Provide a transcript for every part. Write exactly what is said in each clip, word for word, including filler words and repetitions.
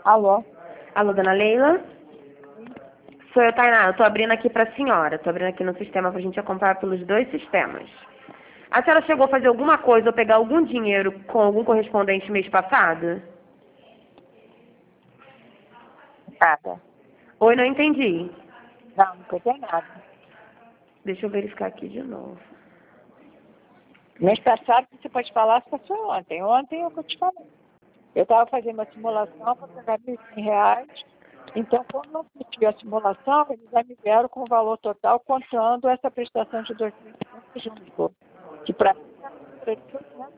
Alô? Alô, dona Leila? Sou eu, Tainá. Eu tô abrindo aqui pra senhora. Tô abrindo aqui no sistema pra gente acompanhar pelos dois sistemas. A senhora chegou a fazer alguma coisa ou pegar algum dinheiro com algum correspondente mês passado? Nada. Oi, não entendi. Não, não peguei nada. Deixa eu verificar aqui de novo. Mês passado você pode falar se foi ontem. Ontem eu que eu te falei. Eu estava fazendo uma simulação para pegar mil e cem reais. Então, quando não tive a simulação, eles já me vieram com o valor total, contando essa prestação de dois mil e quinhentos junto. Que para mim era três por cento.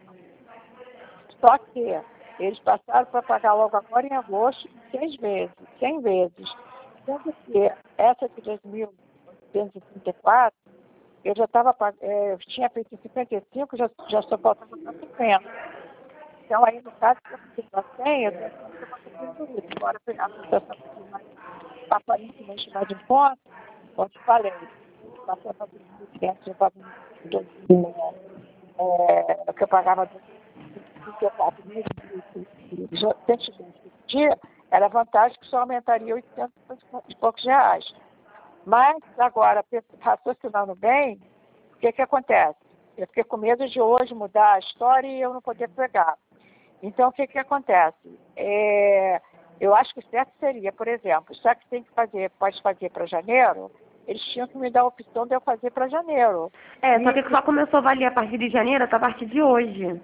Só que eles passaram para pagar logo agora em agosto, seis vezes, cem vezes. Sendo que essa de dois mil oitocentos e trinta e quatro, eu já estava, é, eu tinha feito cinquenta e cinco, já, já estou faltando para cinquenta. Então, aí, no caso, se eu fizer a senha, eu tenho que fazer isso. Agora, a prestação mais aparentemente mais em conta, como eu falei, passou para dois mil e quinhentos, eu pago dois mil, é, que eu pagava dois mil e trinta e quatro mil por dia, era vantagem que só aumentaria oitocentos e poucos reais. Mas, agora, raciocinando bem, o que que acontece? Eu fiquei com medo de hoje mudar a história e eu não poder pegar. Então, o que que acontece? É, eu acho que o certo seria, por exemplo, já que tem que fazer, pode fazer para janeiro, eles tinham que me dar a opção de eu fazer para janeiro. É, só E, que só começou a valer a partir de janeiro, tá a partir de hoje.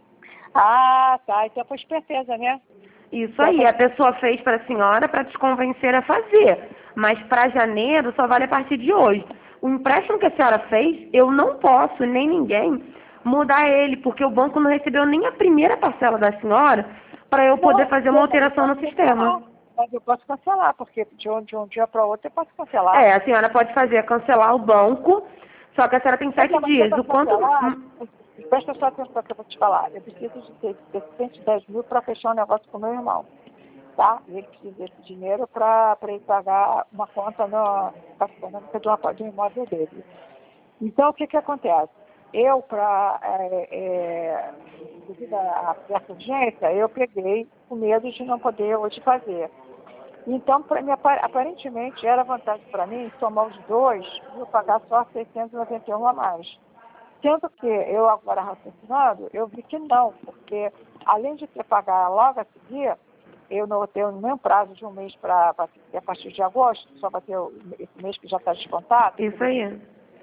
ah, tá. Então foi esperteza, né? Isso Então aí, foi... a pessoa fez para a senhora para te convencer a fazer. Mas para janeiro só vale a partir de hoje. O empréstimo que a senhora fez, eu não posso, nem ninguém, mudar ele, porque o banco não recebeu nem a primeira parcela da senhora para eu poder Não, fazer uma eu, eu alteração posso no sistema. cancelar. Mas eu posso cancelar, porque de um, de um dia para o outro eu posso cancelar. É, a senhora pode fazer é cancelar o banco, só que a senhora tem sete Então, mas eu dias. para O quanto. cancelar, hum, presta só atenção que eu vou te falar. Eu preciso de ter ter cento e dez mil para fechar um negócio com meu irmão. Tá? E ele precisa desse dinheiro para ele pagar uma conta no econômica de, uma, de um imóvel dele. Então, o que que acontece? Eu, para, é, é, devido à essa urgência, eu peguei com medo de não poder hoje fazer. Então, para mim, aparentemente, era vantagem para mim somar os dois e eu pagar só seiscentos e noventa e um a mais. Sendo que eu agora raciocinando, eu vi que não, porque além de ter que pagar logo a seguir, eu não tenho nem prazo de um mês para a partir de agosto, só vai ter esse mês que já está descontado, Isso aí.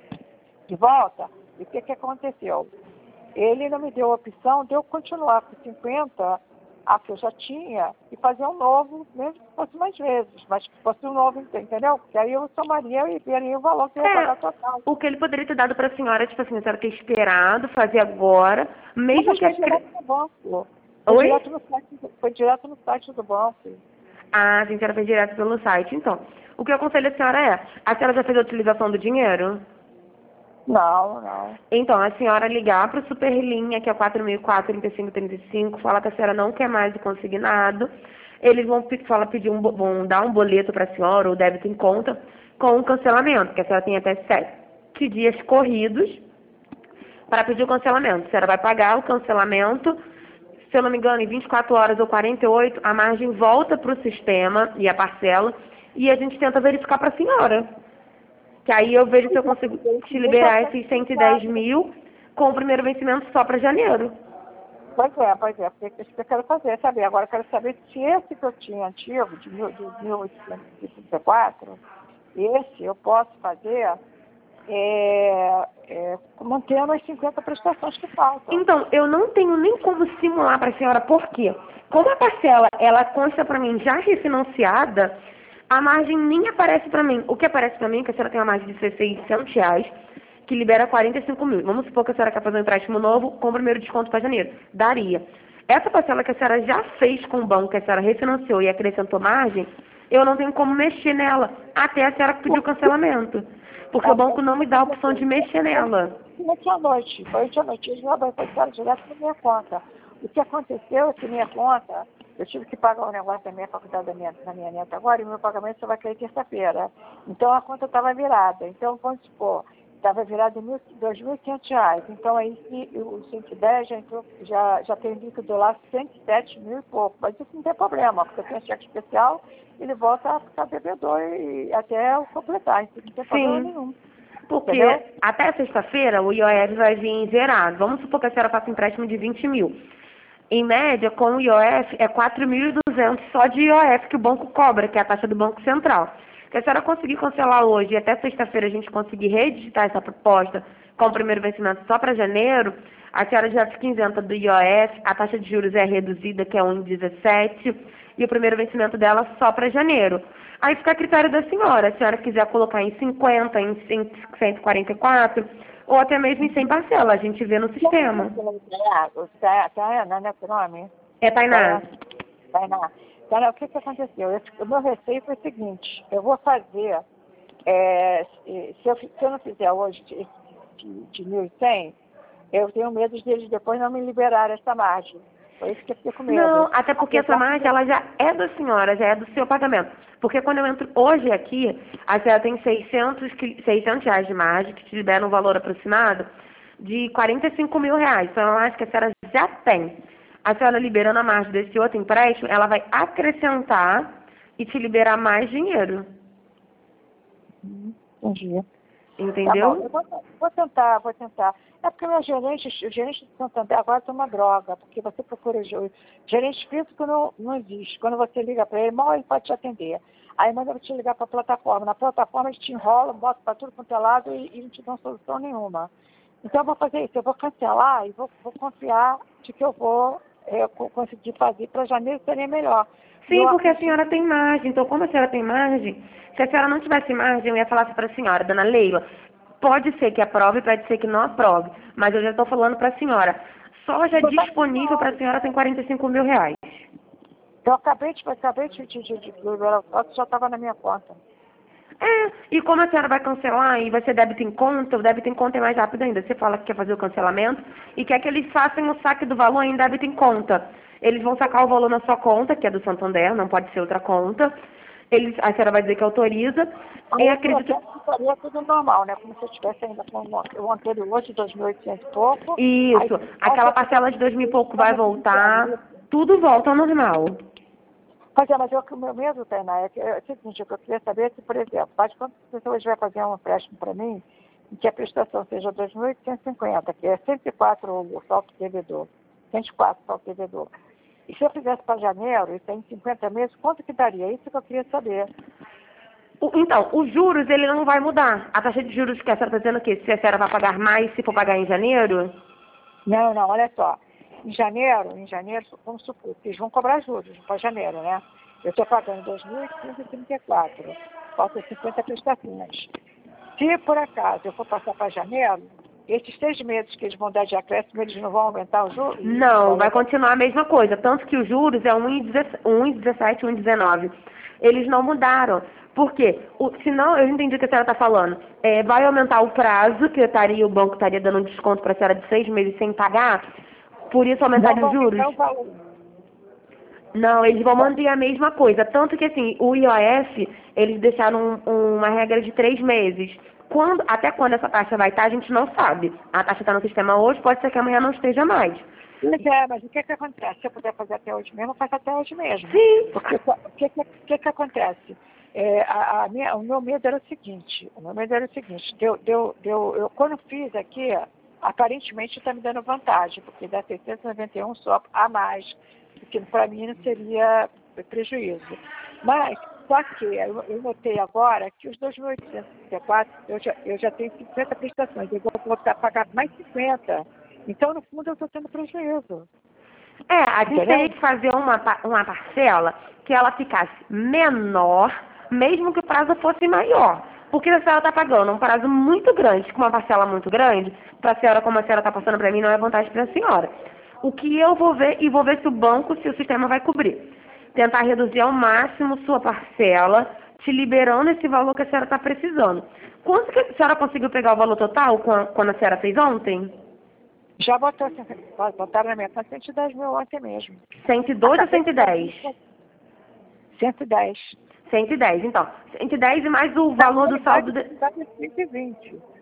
de volta. E o que, que aconteceu? Ele não me deu a opção de eu continuar com cinquenta, a que eu já tinha, e fazer um novo, mesmo que fosse mais vezes, mas que fosse um novo, entendeu? Porque aí eu somaria e veria o valor que eu ia É, pagar total. o que ele poderia ter dado para a senhora, tipo assim, a senhora ter esperado, fazer agora, Não, mesmo mas que foi as... direto no banco. Foi Oi? direto no site, foi direto no site do banco. Ah, a senhora fez direto pelo site. Então, o que eu aconselho a senhora é, a senhora já fez a utilização do dinheiro? Não, não. Então, a senhora ligar para o Superlinha, que é quatro mil e quatro, trinta e cinco trinta e cinco, falar que a senhora não quer mais o consignado. Eles vão, pe- fala, pedir um, bo- vão dar um boleto para a senhora, ou débito em conta, com o cancelamento, que a senhora tem até sete dias corridos para pedir o cancelamento. A senhora vai pagar o cancelamento, se eu não me engano, em vinte e quatro horas ou quarenta e oito, a margem volta para o sistema e a parcela, e a gente tenta verificar para a senhora. Que aí eu vejo se eu consigo te Deixa eu liberar ficar esses cento e dez desligado. mil com o primeiro vencimento só para janeiro. Pois é, pois é, porque é isso que eu quero fazer, saber. Agora eu quero saber se esse que eu tinha antigo, de, mil, de mil oitocentos e trinta e quatro, esse eu posso fazer é, é, mantendo as cinquenta prestações que faltam. Então, eu não tenho nem como simular para a senhora, por quê? Como a parcela, ela consta para mim já refinanciada, a margem nem aparece para mim. O que aparece para mim é que a senhora tem uma margem de seiscentos reais, que libera quarenta e cinco mil. Vamos supor que a senhora quer fazer um empréstimo novo com o primeiro desconto para janeiro. Daria. Essa parcela que a senhora já fez com o banco, que a senhora refinanciou e acrescentou margem, eu não tenho como mexer nela, até a senhora pedir o cancelamento. Porque o Tá banco bom? não me dá a opção de mexer nela. Ontem à noite, foi ontem à noite, eles já depositaram direto na minha conta. O que aconteceu é que minha conta, eu tive que pagar o negócio da minha faculdade da minha, da minha neta agora, e o meu pagamento só vai cair terça-feira. Então a conta estava virada. Então, vamos supor, estava virado em dois mil e quinhentos reais. Então aí se o cento e dez já, entrou, já, já tem líquido lá cento e sete mil e pouco. Mas isso não tem problema, porque tem cheque especial, ele volta a ficar devedor e, até o completar. Isso não tem problema Sim. nenhum. Porque Entendeu? até sexta-feira o I O F vai vir zerado. Vamos supor que a senhora faça um empréstimo de vinte mil. Em média, com o I O F, é quatro mil e duzentos só de I O F que o banco cobra, que é a taxa do Banco Central. Se a senhora conseguir cancelar hoje e até sexta-feira a gente conseguir reeditar essa proposta com o primeiro vencimento só para janeiro, a senhora já fica isenta do I O F, a taxa de juros é reduzida, que é um vírgula dezessete, e o primeiro vencimento dela só para janeiro. Aí fica a critério da senhora, se a senhora quiser colocar em cinquenta, em cento e quarenta e quatro, ou até mesmo em cem parcelas, a gente vê no sistema. Tá, Tainá, né, seu nome? É, Tainá. Tainá. Tainá, o que que aconteceu? Eu, o meu receio foi o seguinte, eu vou fazer, é, se, eu, se eu não fizer hoje de, de, de mil e cem, eu tenho medo de eles depois não me liberar essa margem. Foi isso que eu fiquei com medo. Não, até porque essa margem, ela já é da senhora, já é do seu pagamento. Porque quando eu entro hoje aqui, a senhora tem seiscentos, seiscentos reais de margem, que te libera um valor aproximado de quarenta e cinco mil reais. Então, eu acho que a senhora já tem. A senhora liberando a margem desse outro empréstimo, ela vai acrescentar e te liberar mais dinheiro. Entendi. Entendeu? Tá bom, eu vou, vou tentar, vou tentar. É porque meu gerente, o gerente de Santander agora tem uma droga, porque você procura o gerente físico não, não existe. Quando você liga para ele, mal ele pode te atender. Aí manda te ligar para a plataforma. Na plataforma eles te enrolam, botam para tudo quanto é lado e, e não te dão solução nenhuma. Então eu vou fazer isso, eu vou cancelar e vou, vou confiar de que eu vou é, conseguir fazer para janeiro seria melhor. Sim, eu porque a acredito... senhora tem margem. Então, como a senhora tem margem, se a senhora não tivesse margem, eu ia falar assim para a senhora, dona Leila, pode ser que aprove, pode ser que não aprove, mas eu já estou falando para a senhora. Soja disponível para a senhora tem quarenta e cinco mil reais. Eu acabei de, acabei de, de, de, de liberar o foto, já estava na minha conta. É, e como a senhora vai cancelar e vai ser débito em conta, o débito em conta é mais rápido ainda. Você fala que quer fazer o cancelamento e quer que eles façam o saque do valor em débito em conta. Eles vão sacar o valor na sua conta, que é do Santander, não pode ser outra conta. Eles, a senhora vai dizer que autoriza. Aí E eu acredito... ficaria tudo normal, né? Como se eu estivesse ainda com o anterior de dois mil e oitocentos e pouco. Isso, Aí, aquela parcela de dois mil e pouco vai voltar, tudo volta ao normal. Pois é, mas eu, o meu medo, Tainá, é, que, é o seguinte, o que eu queria saber é se, por exemplo, faz quantas pessoas vai fazer um empréstimo para mim em que a prestação seja dois mil oitocentos e cinquenta, que é cento e quatro o saldo devedor, cento e quatro o saldo devedor. E se eu fizesse para janeiro, e tem cinquenta meses, quanto que daria? Isso que eu queria saber. Então, os juros, ele não vai mudar. A taxa de juros que a senhora está dizendo que se a senhora vai pagar mais se for pagar em janeiro? Não, não, olha só. Em janeiro, em janeiro, vamos supor, eles vão cobrar juros para janeiro, né? Eu estou pagando dois mil oitocentos e trinta e quatro, faltam cinquenta prestações. Se por acaso eu for passar para janeiro, esses seis meses que eles vão dar de acréscimo, eles não vão aumentar os juros? Não, vai continuar a mesma coisa. Tanto que os juros é um vírgula dezessete, um vírgula dezenove. Eles não mudaram. Por quê? O, senão, eu entendi o que a senhora está falando. É, vai aumentar o prazo, que estaria, o banco estaria dando um desconto para a senhora de seis meses sem pagar, por isso aumentaria os juros? Não, eles vão manter a mesma coisa. Tanto que, assim, o I O F, eles deixaram um, uma regra de três meses. Quando, até quando essa taxa vai estar, a gente não sabe. A taxa está no sistema hoje, pode ser que amanhã não esteja mais. Pois é, mas o que que acontece? Se eu puder fazer até hoje mesmo, eu faço até hoje mesmo. Sim. Porque o que que, que que acontece? É, a, a minha, o meu medo era o seguinte, o meu medo era o seguinte, deu, deu, deu, eu, quando fiz aqui, aparentemente está me dando vantagem, porque dá seiscentos e noventa e um só a mais, porque para mim não seria prejuízo. Mas, só que eu, eu notei agora que os dois mil oitocentos e trinta e quatro, eu já, eu já tenho cinquenta prestações, eu vou voltar a pagar mais cinquenta. Então, no fundo, eu estou tendo prejuízo. É, a gente Entendeu? teria que fazer uma, uma parcela que ela ficasse menor, mesmo que o prazo fosse maior. Porque a senhora está pagando um prazo muito grande, com uma parcela muito grande, para a senhora, como a senhora está passando para mim, não é vantagem para a senhora. O que eu vou ver, e vou ver se o banco, se o sistema vai cobrir. Tentar reduzir ao máximo sua parcela, te liberando esse valor que a senhora está precisando. Quanto que a senhora conseguiu pegar o valor total quando a senhora fez ontem? Já botou, botaram na minha conta cento e dez mil ontem mesmo. cento e dois ou cento e dez? cento e dez. cento e dez, então. cento e dez e mais o valor do saldo... De... cento e vinte.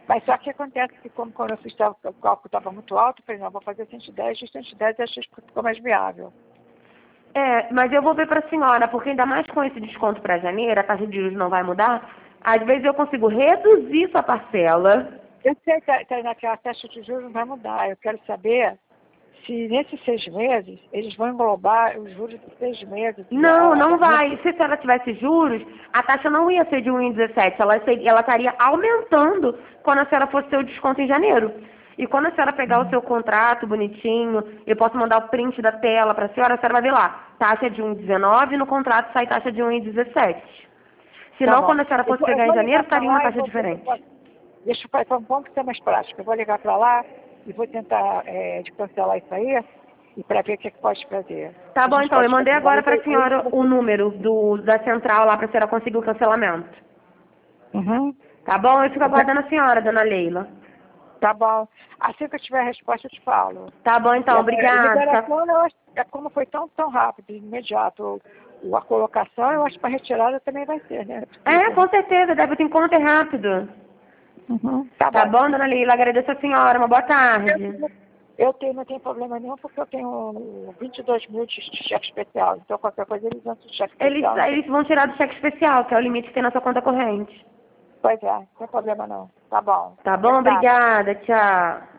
Mas só que acontece que, como quando eu fiz o cálculo estava muito alto, eu falei, não, vou fazer cento e dez, e cento e dez eu achei que ficou mais viável. É, mas eu vou ver para a senhora, porque ainda mais com esse desconto para janeiro, a taxa de juros não vai mudar. Às vezes eu consigo reduzir sua parcela. Eu sei que, que naquela taxa de juros não vai mudar. Eu quero saber se nesses seis meses eles vão englobar os juros dos seis meses. Não, A, não a, vai. Se a senhora tivesse juros, a taxa não ia ser de um vírgula dezessete, ela, seria, ela estaria aumentando quando a senhora fosse ter o desconto em janeiro. E quando a senhora pegar o seu contrato bonitinho, eu posso mandar o print da tela para a senhora, a senhora vai ver lá, taxa de um vírgula dezenove, no contrato sai taxa de um vírgula dezessete. Se Tá não, bom. quando a senhora Eu fosse vou, eu pegar em vou janeiro, ligar para estaria uma lá e taxa vou ver se eu diferente. posso. Deixa eu fazer, vamos ser mais prático. Eu vou ligar para lá e vou tentar é, de cancelar isso aí e para ver o que, é que pode fazer. Tá A bom, gente então, eu pode mandei fazer. agora Aí, para a aí, aí senhora o você... número do, da central lá para a senhora conseguir o cancelamento. Uhum. Tá bom? Eu fico aguardando a senhora, dona Leila. Tá bom. Assim que eu tiver a resposta, eu te falo. Tá bom, E então, a obrigada. liberação, eu acho, é como foi tão, tão rápido, imediato, o, a colocação, eu acho que para retirada também vai ser, né? É, com certeza, débito em conta é rápido. Uhum. Tá Tá bom. bom, dona Leila? Agradeço a senhora. Uma boa tarde. Eu, eu tenho, não tenho problema nenhum, porque eu tenho vinte e dois mil de, de cheque especial. Então, qualquer coisa, eles usam de cheque Eles, especial. Não tem... eles vão tirar do cheque especial, que é o limite que tem na sua conta corrente. Pois é, não tem problema não. Tá bom. Tá bom? Obrigada. Obrigada. Tchau.